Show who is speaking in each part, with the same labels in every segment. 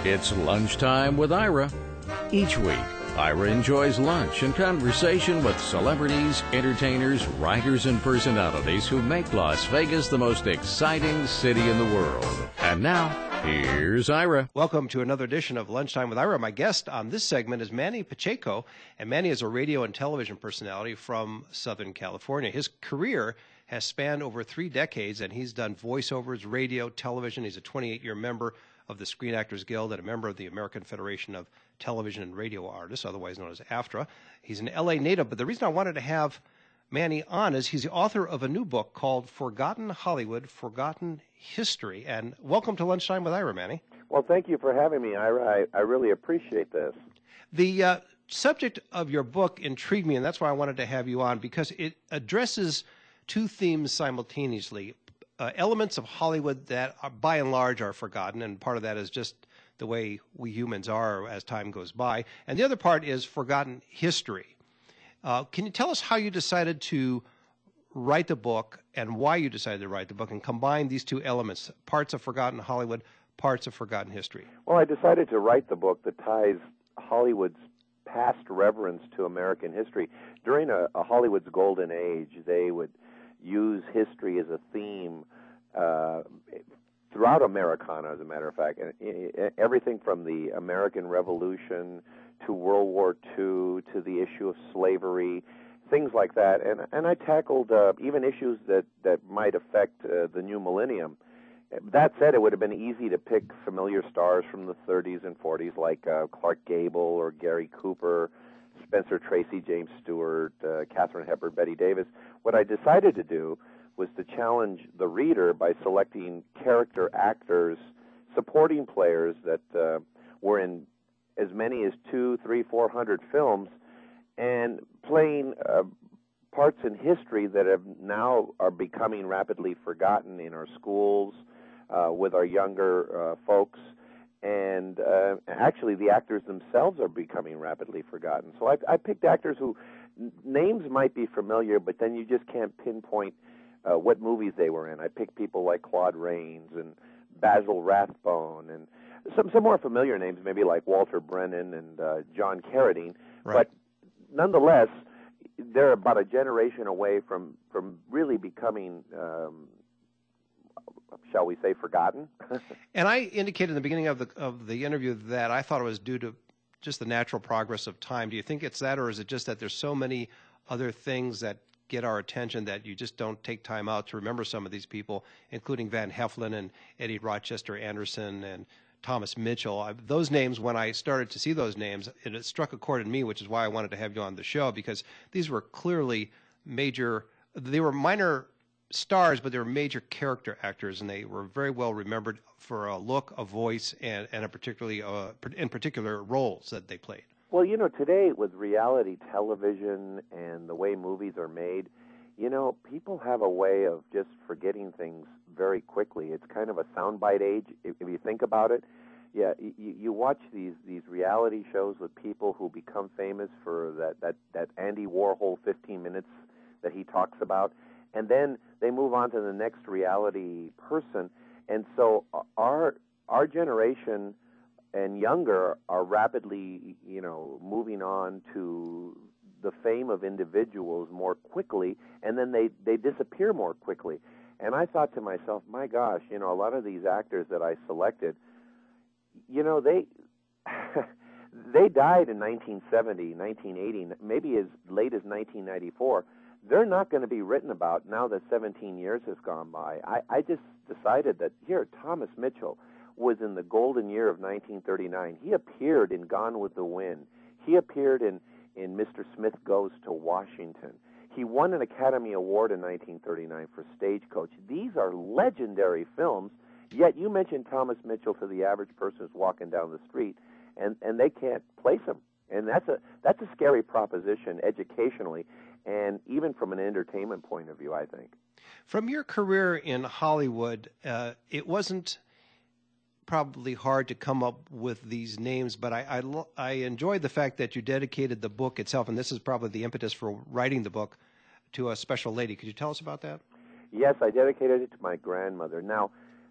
Speaker 1: It's lunchtime with Ira. Each week, Ira enjoys lunch and conversation with celebrities, entertainers, writers, and personalities who make Las Vegas the most exciting city in the world. And now, here's Ira.
Speaker 2: Welcome to another edition of Lunchtime with Ira. My guest on this segment is Manny Pacheco, and Manny is a radio and television personality from Southern California. His career has spanned over 3 decades, and he's done voiceovers, radio, television. He's a 28-year member of the Screen Actors Guild and a member of the American Federation of Television and Radio Artists, otherwise known as AFTRA. He's an LA native, but the reason I wanted to have Manny on is he's the author of a new book called Forgotten Hollywood, Forgotten History. And welcome to Lunchtime with Ira, Manny.
Speaker 3: Well, thank you for having me, Ira. I really appreciate this.
Speaker 2: The subject of your book intrigued me, and that's why I wanted to have you on, because it addresses 2 themes simultaneously. Elements of Hollywood that are, by and large, are forgotten, and part of that is just the way we humans are as time goes by. And the other part is forgotten history. Can you tell us how you decided to write the book and why you decided to write the book and combine these 2 elements, parts of forgotten Hollywood, parts of forgotten history?
Speaker 3: Well, I decided to write the book that ties Hollywood's past reverence to American history. During a Hollywood's golden age, they would use history as a theme throughout Americana, as a matter of fact. Everything from the American Revolution to World War II to the issue of slavery, things like that. And I tackled even issues that might affect the new millennium. That said, it would have been easy to pick familiar stars from the 30s and 40s like Clark Gable or Gary Cooper, Spencer Tracy, James Stewart, Katharine Hepburn, Betty Davis. What I decided to do was to challenge the reader by selecting character actors, supporting players that were in as many as 200, 300, 400 films, and playing parts in history that are becoming rapidly forgotten in our schools, with our younger folks. And actually, the actors themselves are becoming rapidly forgotten. So I picked actors who names might be familiar, but then you just can't pinpoint what movies they were in. I picked people like Claude Rains and Basil Rathbone, and some more familiar names, maybe like Walter Brennan and John Carradine.
Speaker 2: Right.
Speaker 3: But nonetheless, they're about a generation away from really becoming shall we say, forgotten.
Speaker 2: And I indicated in the beginning of the interview that I thought it was due to just the natural progress of time. Do you think it's that, or is it just that there's so many other things that get our attention that you just don't take time out to remember some of these people, including Van Heflin and Eddie Rochester Anderson and Thomas Mitchell? Those names, when I started to see those names, it struck a chord in me, which is why I wanted to have you on the show, because these were clearly they were minor stars, but they were major character actors, and they were very well remembered for a look, a voice, and a in particular roles that they played.
Speaker 3: Well, today with reality television and the way movies are made, people have a way of just forgetting things very quickly. It's kind of a soundbite age, if you think about it. Yeah, you watch these reality shows with people who become famous for that Andy Warhol 15 minutes that he talks about, and then they move on to the next reality person. And so our generation and younger are rapidly, moving on to the fame of individuals more quickly, and then they disappear more quickly. And I thought to myself, my gosh, a lot of these actors that I selected, they they died in 1970, 1980, maybe as late as 1994. They're not going to be written about now that 17 years has gone by. I just decided that Thomas Mitchell was in the golden year of 1939. He appeared in Gone with the Wind. He appeared in Mr. Smith Goes to Washington. He won an Academy Award in 1939 for Stagecoach. These are legendary films, yet you mentioned Thomas Mitchell to the average person who's walking down the street, and they can't place him. And that's a scary proposition educationally, and even from an entertainment point of view, I think.
Speaker 2: From your career in Hollywood, it wasn't probably hard to come up with these names, but I enjoyed the fact that you dedicated the book itself, and this is probably the impetus for writing the book, to a special lady. Could you tell us about that?
Speaker 3: Yes, I dedicated it to my grandmother. Now,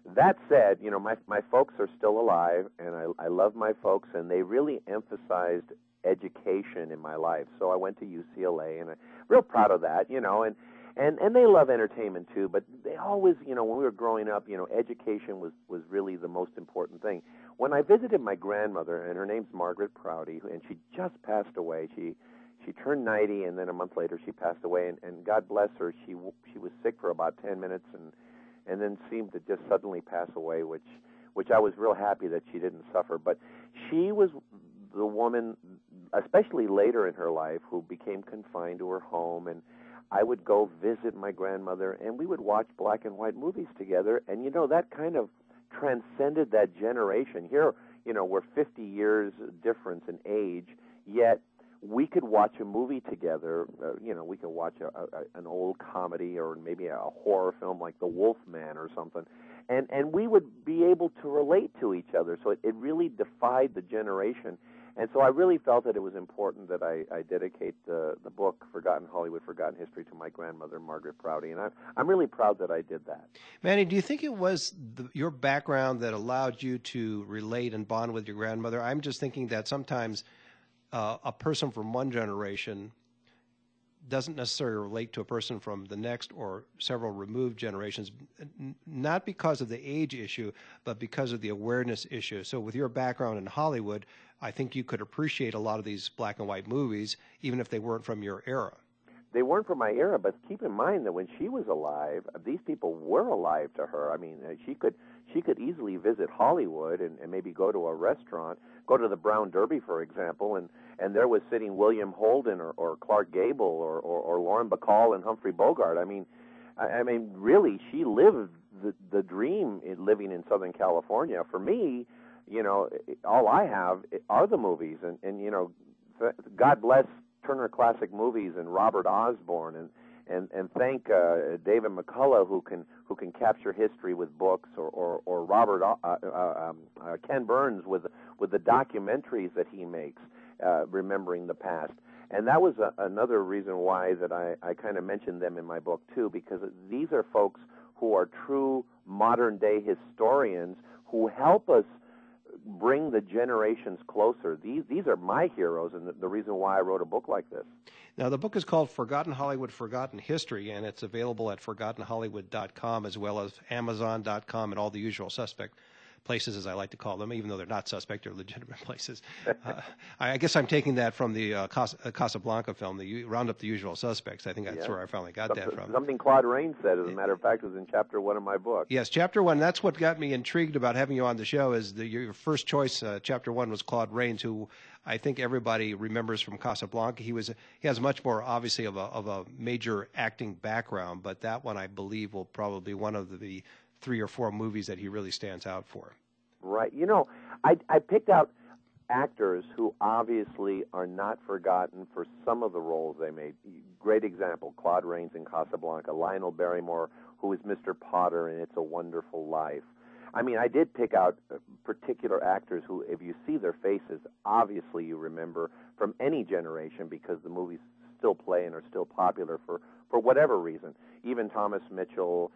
Speaker 3: That said, you know, my folks are still alive, and I love my folks, and they really emphasized education in my life. So I went to UCLA, and I'm real proud of that, you know, and they love entertainment too, but they always, you know, when we were growing up, you know, education was really the most important thing. When I visited my grandmother, and her name's Margaret Prouty, and she just passed away. She turned 90, and then a month later she passed away, and God bless her, she was sick for about 10 minutes and then seemed to just suddenly pass away, which I was real happy that she didn't suffer. But she was the woman, especially later in her life, who became confined to her home, and I would go visit my grandmother, and we would watch black and white movies together, and, you know, that kind of transcended that generation. Here, you know, we're 50 years difference in age, yet we could watch a movie together. You know, we could watch an old comedy or maybe a horror film like The Wolf Man or something, and we would be able to relate to each other. So it really defied the generation. And so I really felt that it was important that I dedicate the book, Forgotten Hollywood, Forgotten History, to my grandmother, Margaret Prouty. And I'm really proud that I did that.
Speaker 2: Manny, do you think it was your background that allowed you to relate and bond with your grandmother? I'm just thinking that sometimes a person from one generation doesn't necessarily relate to a person from the next or several removed generations, not because of the age issue, but because of the awareness issue. So with your background in Hollywood, I think you could appreciate a lot of these black and white movies, even if they weren't from your era.
Speaker 3: They weren't from my era, but keep in mind that when she was alive, these people were alive to her. I mean, she could easily visit Hollywood and maybe go to a restaurant, go to the Brown Derby, for example, and there was sitting William Holden or Clark Gable or Lauren Bacall and Humphrey Bogart. I mean, really, she lived the dream living in Southern California. For me, you know, all I have are the movies, and you know, God bless Turner Classic Movies and Robert Osborne, and thank David McCullough who can capture history with books, or Robert Ken Burns with the documentaries that he makes, remembering the past. And that was another reason why that I kind of mentioned them in my book too, because these are folks who are true modern day historians who help us bring the generations closer. These are my heroes, and the reason why I wrote a book like this.
Speaker 2: Now, the book is called Forgotten Hollywood, Forgotten History, and it's available at ForgottenHollywood.com as well as Amazon.com and all the usual suspect places, as I like to call them, even though they're not suspect, they're legitimate places. I guess I'm taking that from the Casablanca film, the Round Up the Usual Suspects. I think that's where I finally got that from.
Speaker 3: Something Claude Rains said, as a matter of fact, was in Chapter 1 of my book.
Speaker 2: Yes, Chapter 1. That's what got me intrigued about having you on the show, is your first choice, Chapter 1, was Claude Rains, who I think everybody remembers from Casablanca. He has much more, obviously, of a major acting background, but that one, I believe, will probably be one of the 3 or 4 movies that he really stands out for.
Speaker 3: Right. You know, I picked out actors who obviously are not forgotten for some of the roles they made. Great example, Claude Rains in Casablanca, Lionel Barrymore, who is Mr. Potter in It's a Wonderful Life. I mean, I did pick out particular actors who, if you see their faces, obviously you remember from any generation, because the movies still play and are still popular for whatever reason. Even Thomas Mitchell,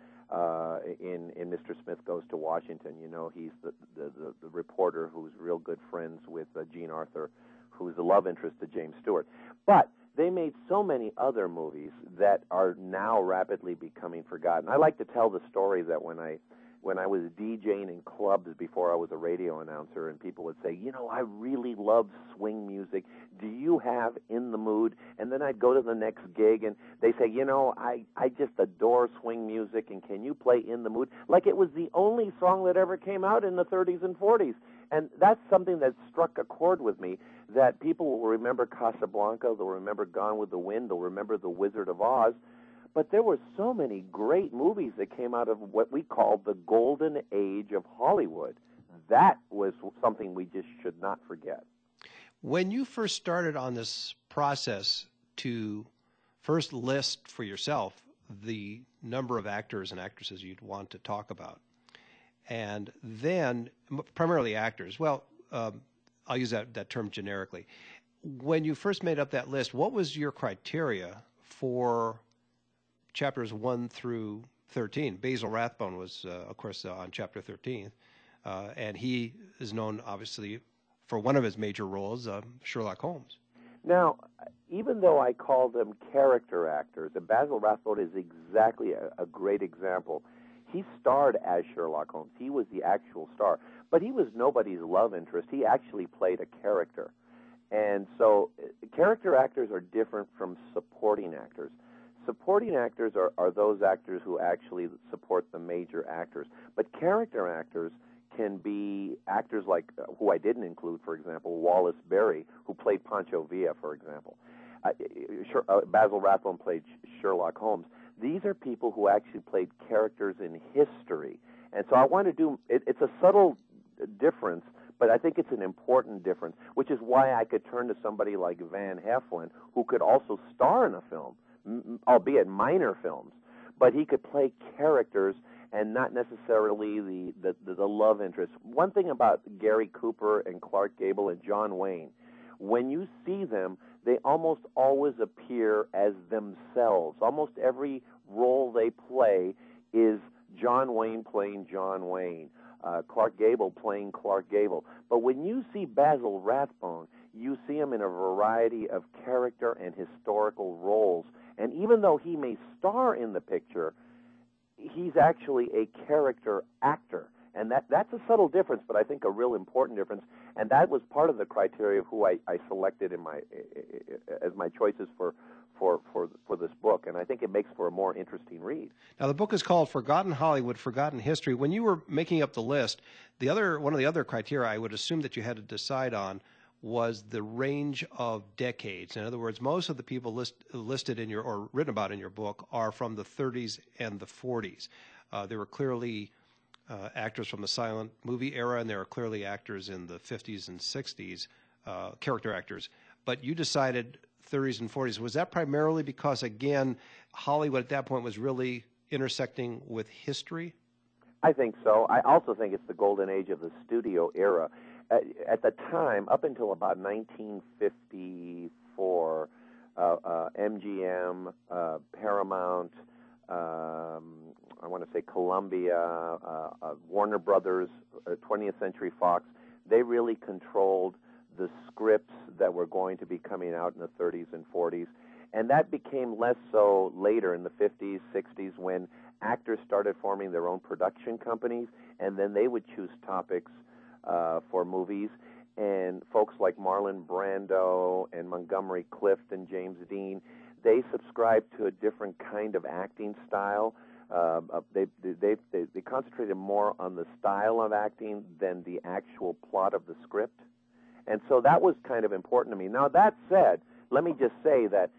Speaker 3: in Mr. Smith Goes to Washington, you know, he's the reporter who's real good friends with Jean Arthur, who's the love interest to James Stewart. But they made so many other movies that are now rapidly becoming forgotten. I like to tell the story that when I was DJing in clubs before I was a radio announcer, and people would say, you know, I really love swing music. Do you have In the Mood? And then I'd go to the next gig, and they say, you know, I just adore swing music, and can you play In the Mood? Like it was the only song that ever came out in the 30s and 40s. And that's something that struck a chord with me, that people will remember Casablanca, they'll remember Gone with the Wind, they'll remember The Wizard of Oz. But there were so many great movies that came out of what we call the golden age of Hollywood. That was something we just should not forget.
Speaker 2: When you first started on this process to first list for yourself the number of actors and actresses you'd want to talk about, and then primarily actors, well, I'll use that term generically. When you first made up that list, what was your criteria for chapters 1 through 13. Basil Rathbone was, of course, on Chapter 13. And he is known, obviously, for one of his major roles, Sherlock Holmes.
Speaker 3: Now, even though I call them character actors, and Basil Rathbone is exactly a great example. He starred as Sherlock Holmes. He was the actual star. But he was nobody's love interest. He actually played a character. And so character actors are different from supporting actors. Supporting actors are those actors who actually support the major actors. But character actors can be actors like, who I didn't include, for example, Wallace Beery, who played Pancho Villa, for example. Basil Rathbone played Sherlock Holmes. These are people who actually played characters in history. And so I want to do, it's a subtle difference, but I think it's an important difference, which is why I could turn to somebody like Van Heflin, who could also star in a film, albeit minor films, but he could play characters and not necessarily the love interest. One thing about Gary Cooper and Clark Gable and John Wayne, when you see them, they almost always appear as themselves. Almost every role they play is John Wayne playing John Wayne, Clark Gable playing Clark Gable. But when you see Basil Rathbone, you see him in a variety of character and historical roles. And even though he may star in the picture, he's actually a character actor. And that's a subtle difference, but I think a real important difference. And that was part of the criteria of who I selected in as my choices for this book. And I think it makes for a more interesting read.
Speaker 2: Now, the book is called Forgotten Hollywood, Forgotten History. When you were making up the list, one of the other criteria I would assume that you had to decide on was the range of decades. In other words, most of the people listed in or written about in your book are from the 30s and the 40s. There were clearly actors from the silent movie era, and there are clearly actors in the 50s and 60s, character actors. But you decided 30s and 40s. Was that primarily because, again, Hollywood at that point was really intersecting with history?
Speaker 3: I think so. I also think it's the golden age of the studio era. At the time, up until about 1954, MGM, Paramount, I want to say Columbia, Warner Brothers, 20th Century Fox, they really controlled the scripts that were going to be coming out in the 30s and 40s. And that became less so later in the 50s, 60s, when actors started forming their own production companies, and then they would choose topics for movies. And folks like Marlon Brando and Montgomery Clift and James Dean, they subscribed to a different kind of acting style. They concentrated more on the style of acting than the actual plot of the script. And so that was kind of important to me. Now, that said, let me just say that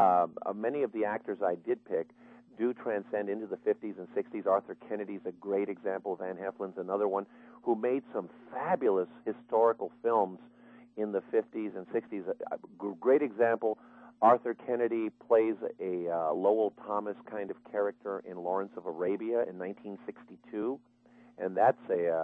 Speaker 3: many of the actors I did pick do transcend into the 50s and 60s. Arthur Kennedy's a great example. Van Heflin's another one, who made some fabulous historical films in the 50s and 60s. A great example, Arthur Kennedy plays a Lowell Thomas kind of character in Lawrence of Arabia in 1962, and that's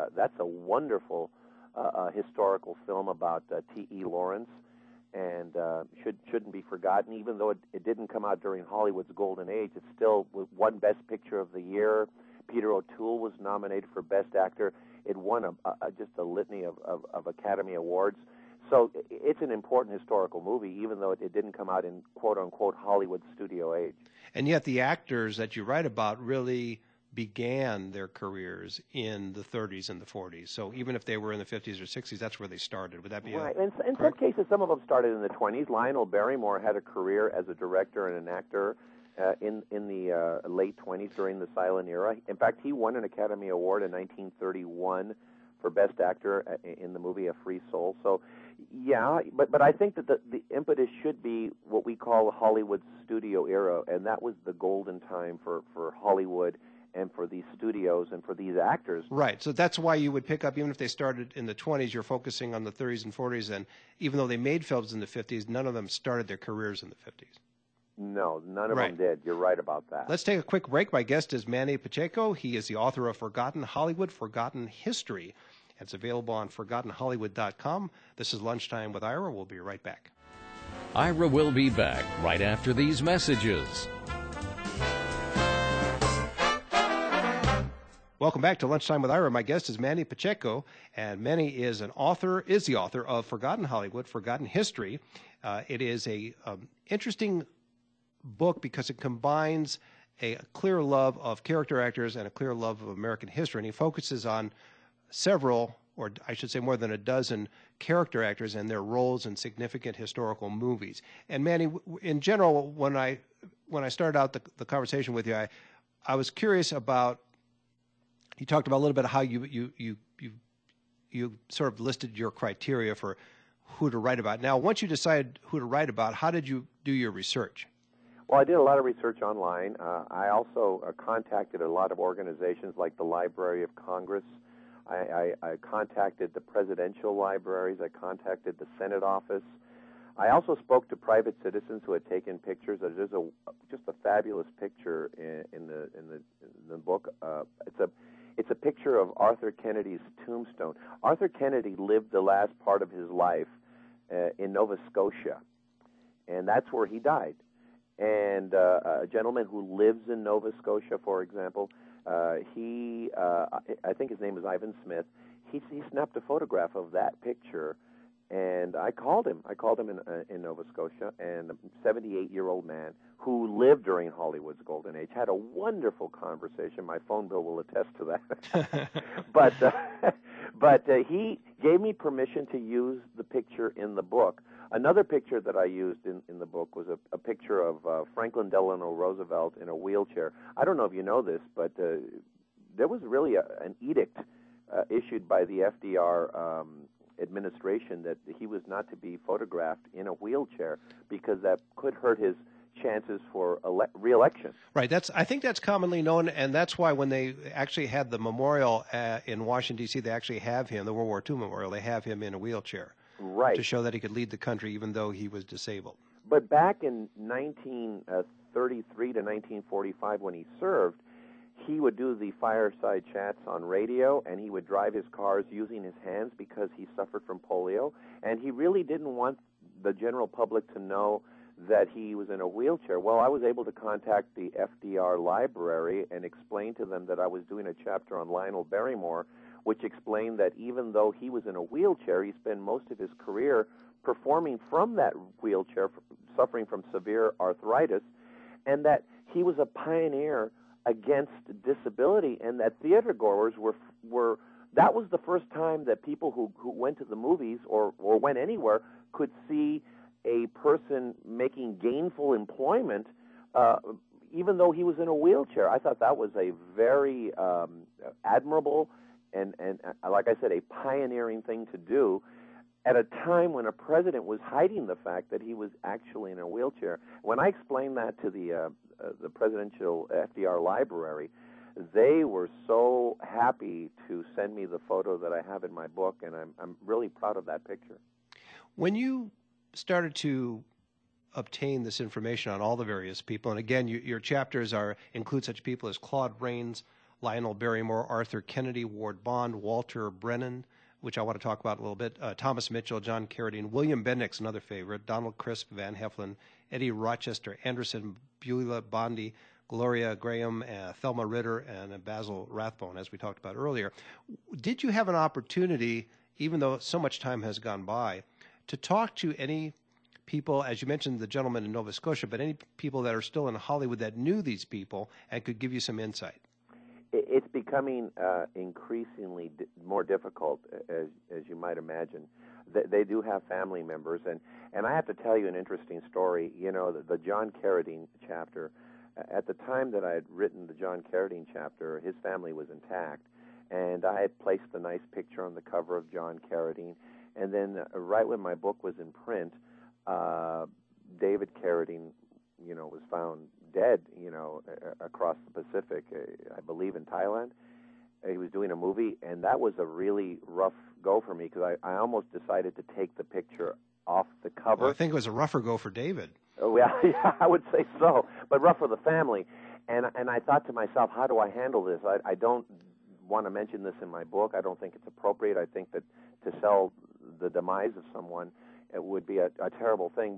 Speaker 3: a wonderful historical film about T.E. Lawrence, and shouldn't be forgotten. Even though it didn't come out during Hollywood's golden age, it still won Best Picture of the Year. Peter O'Toole was nominated for Best Actor. It won just a litany of Academy Awards. So it's an important historical movie, even though it didn't come out in quote-unquote Hollywood studio age.
Speaker 2: And yet the actors that you write about really began their careers in the 30s and the 40s. So even if they were in the 50s or 60s, that's where they started. Would that be
Speaker 3: right? In some cases, some of them started in the 20s. Lionel Barrymore had a career as a director and an actor in the late 20s during the silent era. In fact, he won an Academy Award in 1931 for Best Actor in the movie A Free Soul. So, yeah, but I think that the impetus should be what we call Hollywood studio era, and that was the golden time for Hollywood and for these studios and for these actors.
Speaker 2: Right. So that's why you would pick up, even if they started in the 20s, you're focusing on the 30s and 40s, and even though they made films in the 50s, none of them started their careers in the 50s.
Speaker 3: No, none of them did. You're right about that.
Speaker 2: Let's take a quick break. My guest is Manny Pacheco. He is the author of Forgotten Hollywood, Forgotten History. It's available on ForgottenHollywood.com. This is Lunchtime with Ira. We'll be right back.
Speaker 1: Ira will be back right after these messages.
Speaker 2: Welcome back to Lunchtime with Ira. My guest is Manny Pacheco, and Manny is the author of Forgotten Hollywood, Forgotten History. It is a interesting book because it combines a clear love of character actors and a clear love of American history, and he focuses on several, or I should say more than a dozen, character actors and their roles in significant historical movies. And Manny, in general, when I started out the conversation with you, I was curious about, you talked about a little bit how you sort of listed your criteria for who to write about. Now, once you decided who to write about, how did you do your research?
Speaker 3: Well, I did a lot of research online. I also contacted a lot of organizations like the Library of Congress. I contacted the presidential libraries. I contacted the Senate office. I also spoke to private citizens who had taken pictures. There's just a fabulous picture in the book. It's a picture of Arthur Kennedy's tombstone. Arthur Kennedy lived the last part of his life in Nova Scotia, and that's where he died. And a gentleman who lives in Nova Scotia, for example, I think his name is Ivan Smith. He snapped a photograph of that picture, and I called him. I called him in Nova Scotia, and a 78-year-old man who lived during Hollywood's golden age, had a wonderful conversation. My phone bill will attest to that. But he gave me permission to use the picture in the book. Another picture that I used in the book was a picture of Franklin Delano Roosevelt in a wheelchair. I don't know if you know this, but there was really an edict issued by the FDR administration that he was not to be photographed in a wheelchair because that could hurt his chances for re-election.
Speaker 2: Right. I think that's commonly known, and that's why when they actually had the memorial in Washington, D.C., they actually have him, the World War II memorial, they have him in a wheelchair.
Speaker 3: Right.
Speaker 2: To show that he could lead the country even though he was disabled.
Speaker 3: But back in 1933 to 1945 when he served, he would do the fireside chats on radio, and he would drive his cars using his hands because he suffered from polio, and he really didn't want the general public to know that he was in a wheelchair. Well, I was able to contact the FDR library and explain to them that I was doing a chapter on Lionel Barrymore, which explained that even though he was in a wheelchair, he spent most of his career performing from that wheelchair, suffering from severe arthritis, and that he was a pioneer against disability, and that theatergoers were that was the first time that people who went to the movies or went anywhere could see a person making gainful employment even though he was in a wheelchair. I thought that was a very admirable and like I said, a pioneering thing to do at a time when a president was hiding the fact that he was actually in a wheelchair. When I explained that to the presidential FDR library, they were so happy to send me the photo that I have in my book, and I'm really proud of that picture.
Speaker 2: When you started to obtain this information on all the various people, and again, your chapters include such people as Claude Rains, Lionel Barrymore, Arthur Kennedy, Ward Bond, Walter Brennan, which I want to talk about a little bit, Thomas Mitchell, John Carradine, William Bendix, another favorite, Donald Crisp, Van Heflin, Eddie Rochester, Anderson, Beulah Bondi, Gloria Graham, Thelma Ritter, and Basil Rathbone, as we talked about earlier. Did you have an opportunity, even though so much time has gone by, to talk to any people, as you mentioned the gentleman in Nova Scotia, but any people that are still in Hollywood that knew these people and could give you some insight?
Speaker 3: It's becoming increasingly more difficult, as you might imagine. They do have family members, and I have to tell you an interesting story. You know, the John Carradine chapter, at the time that I had written the John Carradine chapter, his family was intact, and I had placed the nice picture on the cover of John Carradine, and then right when my book was in print, David Carradine, was found dead, across the Pacific, I believe in Thailand. He was doing a movie, and that was a really rough go for me because I almost decided to take the picture off the cover.
Speaker 2: Well, I think it was a rougher go for David.
Speaker 3: Oh, yeah, I would say so, but rough for the family. And I thought to myself, how do I handle this? I don't want to mention this in my book. I don't think it's appropriate. I think that to sell the demise of someone, it would be a terrible thing. But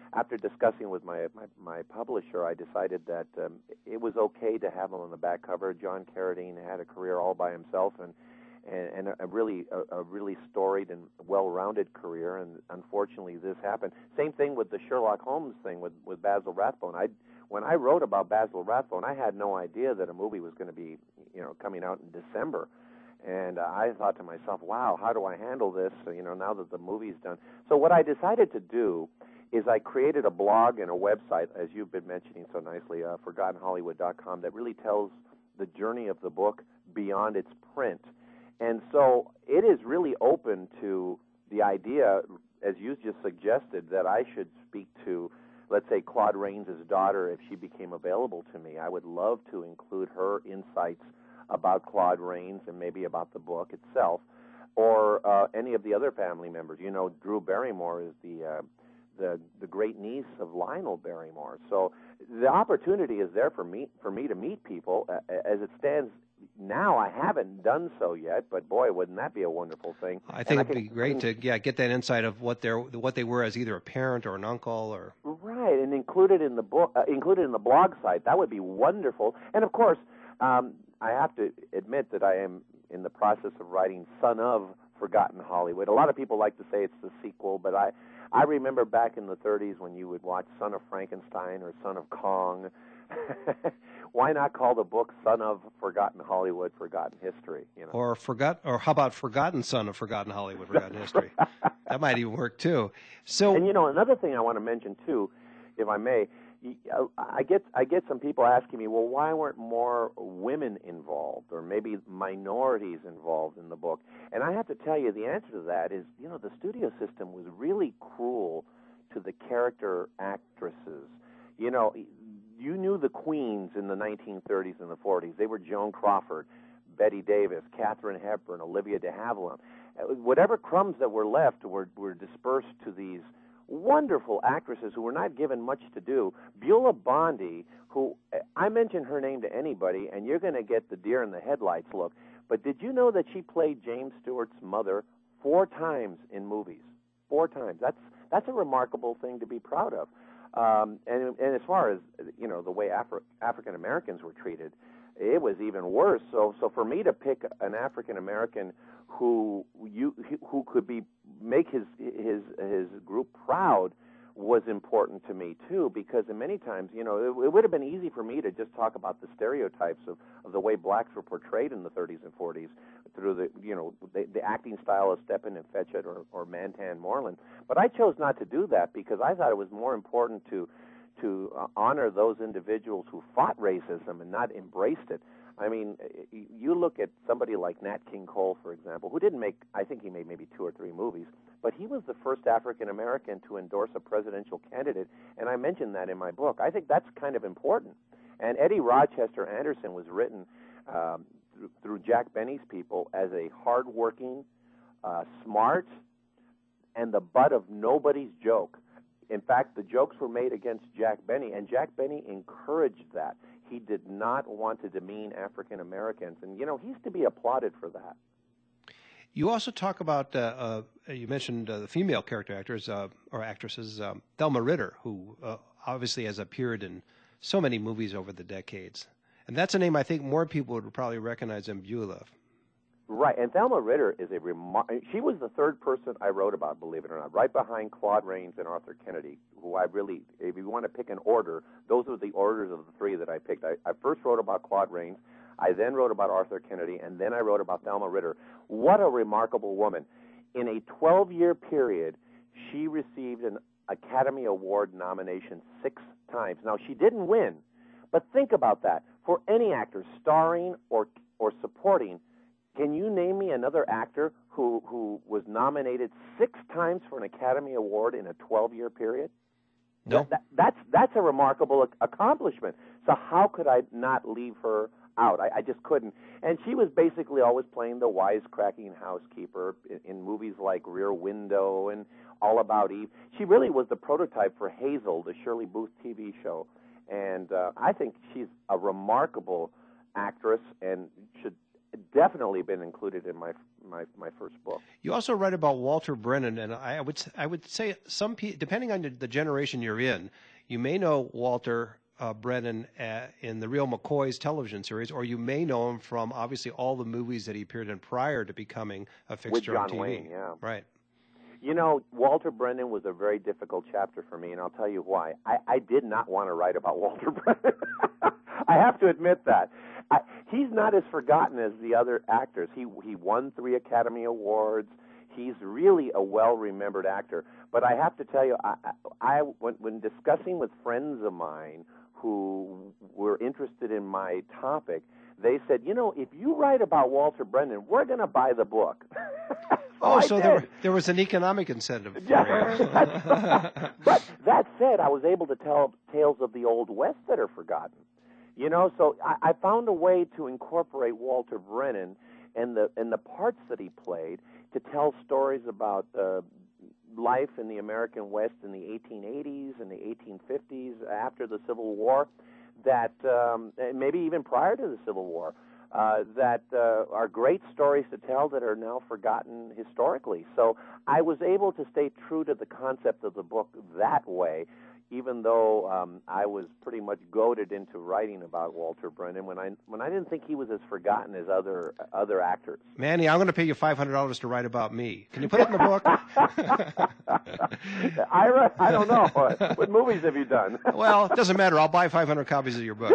Speaker 3: after discussing with my publisher, I decided that it was okay to have him on the back cover. John Carradine had a career all by himself, and a really storied and well-rounded career. And unfortunately, this happened. Same thing with the Sherlock Holmes thing with Basil Rathbone. When I wrote about Basil Rathbone, I had no idea that a movie was going to be, coming out in December. And I thought to myself, wow, how do I handle this, now that the movie's done? So what I decided to do is I created a blog and a website, as you've been mentioning so nicely, ForgottenHollywood.com, that really tells the journey of the book beyond its print. And so it is really open to the idea, as you just suggested, that I should speak to, let's say, Claude Rains' daughter if she became available to me. I would love to include her insights about Claude Rains and maybe about the book itself, or any of the other family members. Drew Barrymore is the great niece of Lionel Barrymore. So the opportunity is there for me to meet people. As it stands now, I haven't done so yet, but boy, wouldn't that be a wonderful thing?
Speaker 2: I think it'd be great to get that insight of what they were as either a parent or an uncle or
Speaker 3: right, and included in the book, included in the blog site. That would be wonderful. And of course, I have to admit that I am in the process of writing Son of Forgotten Hollywood. A lot of people like to say it's the sequel, but I remember back in the 30s when you would watch Son of Frankenstein or Son of Kong. Why not call the book Son of Forgotten Hollywood, Forgotten History?
Speaker 2: Or how about Forgotten Son of Forgotten Hollywood, Forgotten History? That might even work too. So,
Speaker 3: and another thing I want to mention too, if I may, I get some people asking me, well, why weren't more women involved, or maybe minorities involved in the book? And I have to tell you, the answer to that is, the studio system was really cruel to the character actresses. You knew the queens in the 1930s and the 40s. They were Joan Crawford, Bette Davis, Katharine Hepburn, Olivia de Havilland. Whatever crumbs that were left were dispersed to these wonderful actresses who were not given much to do. Beulah Bondi, who, I mention her name to anybody, and you're going to get the deer in the headlights look. But did you know that she played James Stewart's mother 4 times in movies? 4 times. That's a remarkable thing to be proud of. And as far as the way African Americans were treated, it was even worse. So for me to pick an African American who could make his group proud was important to me too, because many times it would have been easy for me to just talk about the stereotypes of the way blacks were portrayed in the 30s and 40s through the acting style of Stepan and Fetchit or Mantan Moreland. But I chose not to do that because I thought it was more important to honor those individuals who fought racism and not embraced it. I mean, you look at somebody like Nat King Cole, for example, who I think he made maybe 2 or 3 movies, but he was the first African American to endorse a presidential candidate, and I mentioned that in my book. I think that's kind of important. And Eddie Rochester Anderson was written through Jack Benny's people as a hardworking, smart, and the butt of nobody's joke. In fact, the jokes were made against Jack Benny, and Jack Benny encouraged that. He did not want to demean African Americans, and he's to be applauded for that.
Speaker 2: You also talk about you mentioned the female character actors or actresses, Thelma Ritter, who obviously has appeared in so many movies over the decades, and that's a name I think more people would probably recognize than Beulah.
Speaker 3: Right, and Thelma Ritter is she was the 3rd person I wrote about, believe it or not, right behind Claude Rains and Arthur Kennedy, who I really, if you want to pick an order, those are the orders of the 3 that I picked. I first wrote about Claude Rains, I then wrote about Arthur Kennedy, and then I wrote about Thelma Ritter. What a remarkable woman. In a 12-year period, she received an Academy Award nomination 6 times. Now, she didn't win, but think about that. For any actor, starring or supporting, can you name me another actor who was nominated 6 times for an Academy Award in a 12-year period?
Speaker 2: No.
Speaker 3: That's a remarkable accomplishment. So how could I not leave her out? I just couldn't. And she was basically always playing the wisecracking housekeeper in movies like Rear Window and All About Eve. She really was the prototype for Hazel, the Shirley Booth TV show. And I think she's a remarkable actress and should definitely been included in my first book.
Speaker 2: You also write about Walter Brennan, and I would say some people, depending on the generation you're in, you may know Walter Brennan in the Real McCoys television series, or you may know him from obviously all the movies that he appeared in prior to becoming a fixture on TV.
Speaker 3: With John Wayne, yeah.
Speaker 2: Right.
Speaker 3: You know, Walter Brennan was a very difficult chapter for me, and I'll tell you why. I did not want to write about Walter Brennan. I have to admit that. He's not as forgotten as the other actors. He won 3 Academy Awards. He's really a well-remembered actor. But I have to tell you, when discussing with friends of mine who were interested in my topic, they said, you know, if you write about Walter Brennan, we're going to buy the book.
Speaker 2: So there was an economic incentive for you.
Speaker 3: But that said, I was able to tell tales of the Old West that are forgotten. You know, so I found a way to incorporate Walter Brennan and the parts that he played to tell stories about life in the American West in the 1880s and the 1850s after the Civil War, that maybe even prior to the Civil War, that are great stories to tell that are now forgotten historically. So I was able to stay true to the concept of the book that way, even though I was pretty much goaded into writing about Walter Brennan when I didn't think he was as forgotten as other actors.
Speaker 2: Manny, I'm going to pay you $500 to write about me. Can you put it in the book?
Speaker 3: Ira, I don't know. What movies have you done?
Speaker 2: Well, it doesn't matter. I'll buy 500 copies of your book.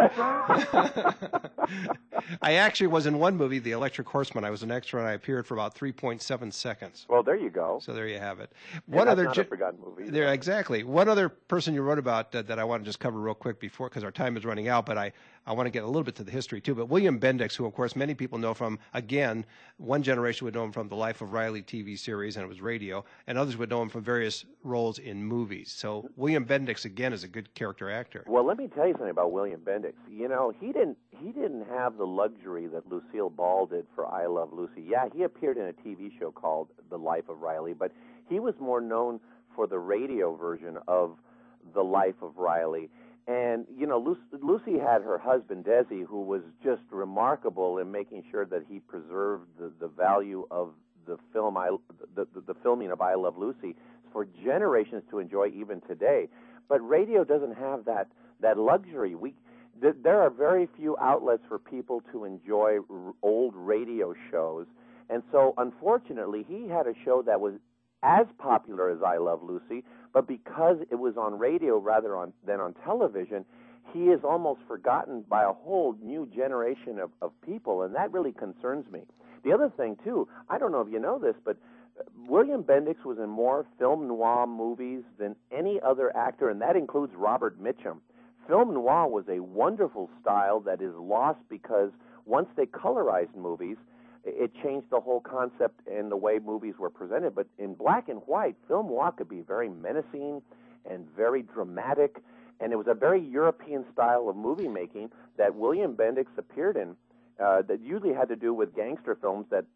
Speaker 2: I actually was in one movie, The Electric Horseman. I was an extra, and I appeared for about 3.7 seconds.
Speaker 3: Well, there you go.
Speaker 2: So there you have it.
Speaker 3: That's not a forgotten movie.
Speaker 2: There, exactly. One other person you wrote about that I want to just cover real quick before, because our time is running out, but I want to get a little bit to the history too. But William Bendix, who of course many people know from, again, one generation would know him from the Life of Riley TV series, and it was radio, and others would know him from various roles in movies. So William Bendix, again, is a good character actor.
Speaker 3: Well, let me tell you something about William Bendix. You know, he didn't have the luxury that Lucille Ball did for I Love Lucy. Yeah, he appeared in a TV show called The Life of Riley, but he was more known for the radio version of The Life of Riley. And, you know, Lucy had her husband, Desi, who was just remarkable in making sure that he preserved the value of the film, the filming of I Love Lucy for generations to enjoy even today. But radio doesn't have that luxury. There are very few outlets for people to enjoy old radio shows. And so, unfortunately, he had a show that was as popular as I Love Lucy, but because it was on radio rather than on television, he is almost forgotten by a whole new generation of people, and that really concerns me. The other thing, too, I don't know if you know this, but William Bendix was in more film noir movies than any other actor, and that includes Robert Mitchum. Film noir was a wonderful style that is lost because once they colorized movies, it changed the whole concept and the way movies were presented. But in black and white, film noir could be very menacing and very dramatic, and it was a very European style of movie making that William Bendix appeared in that usually had to do with gangster films that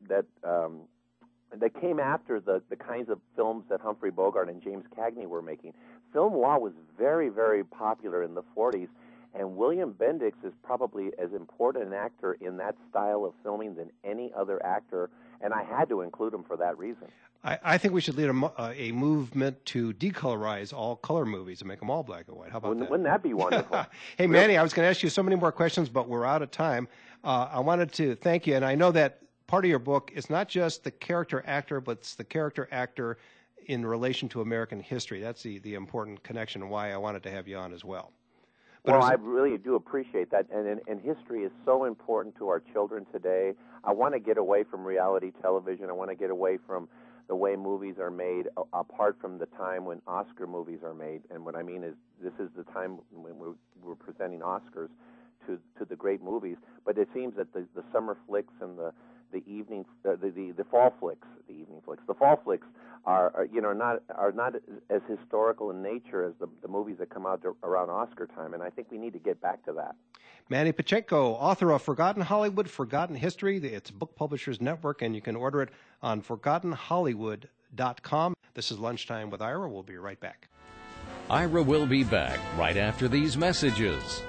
Speaker 3: came after the kinds of films that Humphrey Bogart and James Cagney were making. Film noir was very, very popular in the 40s, and William Bendix is probably as important an actor in that style of filming than any other actor, and I had to include him for that reason.
Speaker 2: I think we should lead a movement to decolorize all color movies and make them all black and white. How about that?
Speaker 3: Wouldn't that be wonderful?
Speaker 2: Hey, Manny, I was going to ask you so many more questions, but we're out of time. I wanted to thank you, and I know that part of your book is not just the character actor, but it's the character actor in relation to American history. That's the important connection and why I wanted to have you on as well.
Speaker 3: Well, I really do appreciate that, and history is so important to our children today. I want to get away from reality television. I want to get away from the way movies are made, apart from the time when Oscar movies are made. And what I mean is, this is the time when we're presenting Oscars to the great movies. But it seems that the summer flicks and the fall flicks are not as historical in nature as the movies that come out around Oscar time, and I think we need to get back to that.
Speaker 2: Manny Pacheco, author of Forgotten Hollywood, Forgotten History. It's Book Publishers Network, and you can order it on ForgottenHollywood.com. This is Lunchtime with Ira. We'll be right back.
Speaker 1: Ira will be back right after these messages.